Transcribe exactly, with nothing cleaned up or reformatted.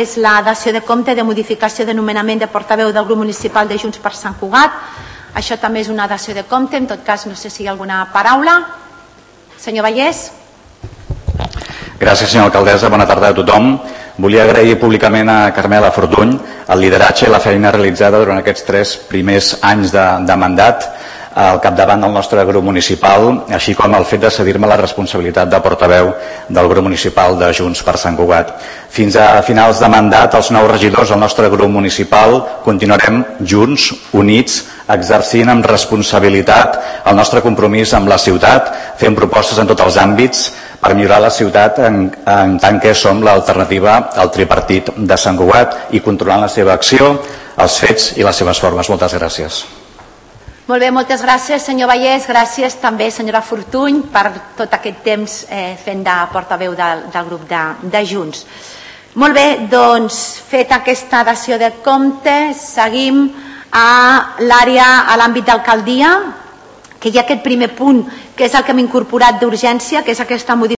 és la dació de compte de modificació de nomenament de portaveu del grup municipal de Junts per Sant Cugat. Això també és una dació de compte, en tot cas no sé si hi ha alguna paraula. Senyor Vallès. Gràcies, senyora alcaldessa. Bona tarda a tothom. Volia agrair públicament a Carmela Fortuny el lideratge i la feina realitzada durant aquests tres primers anys de, de mandat al capdavant del nostre grup municipal, així com el fet de cedir-me la responsabilitat de portaveu del grup municipal de Junts per Sant Cugat. Fins a finals de mandat, els nous regidors del nostre grup municipal continuarem junts, units, exercint amb responsabilitat el nostre compromís amb la ciutat, fent propostes en tots els àmbits per millorar la ciutat en, en tant que som l'alternativa al tripartit de Sant Cugat i controlant la seva acció, els fets i les seves formes. Moltes gràcies. Molt bé, moltes gràcies, senyor Vallès. Gràcies també, senyora Fortuny, per tot aquest temps eh, fent de portaveu del, del grup de, de Junts. Molt bé, doncs, fet aquesta dació de compte, seguim a l'àrea, a l'àmbit d'alcaldia, que hi ha aquest primer punt, que és el que hem incorporat d'urgència, que és aquesta modificació